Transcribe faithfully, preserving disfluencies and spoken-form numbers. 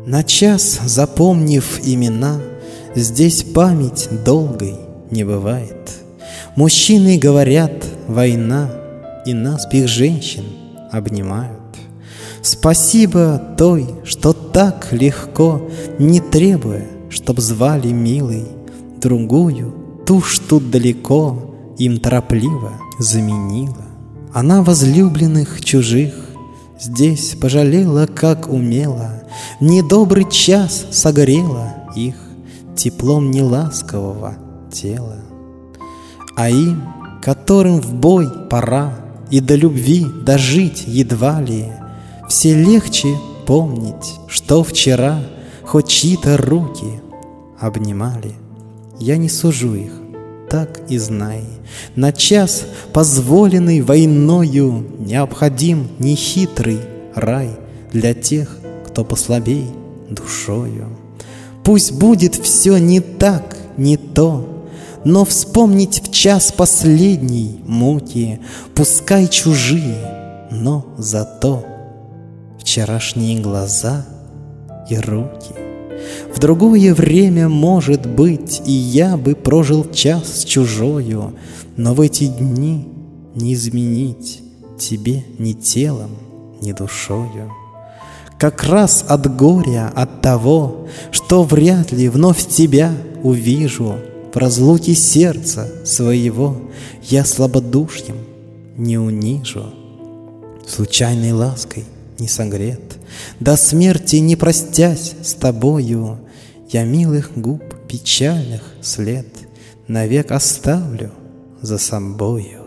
На час запомнив имена, здесь память долгой не бывает. Мужчины говорят «война», и наспех женщин обнимают. Спасибо той, что так легко, не требуя, чтоб звали милой, другую, ту, что далеко, им торопливо заменила. Она возлюбленных чужих здесь пожалела, как умела, в недобрый час согрела их теплом неласкового тела. А им, которым в бой пора и до любви дожить едва ли, все легче помнить, что вчера хоть чьи-то руки обнимали. Я не сужу их, так и знай, на час, позволенный войною, необходим нехитрый рай для тех, кто послабей душою. Пусть будет все не так, не то, но вспомнить в час последней муки, пускай чужие, но зато вчерашние глаза и руки. В другое время, может быть, и я бы прожил час с чужою, но в эти дни не изменить тебе ни телом, ни душою. Как раз от горя, от того, что вряд ли вновь тебя увижу, в разлуке сердца своего я слабодушьем не унижу. Случайной лаской не согрет, до смерти не простясь с тобою, я милых губ печальных след навек оставлю за собою.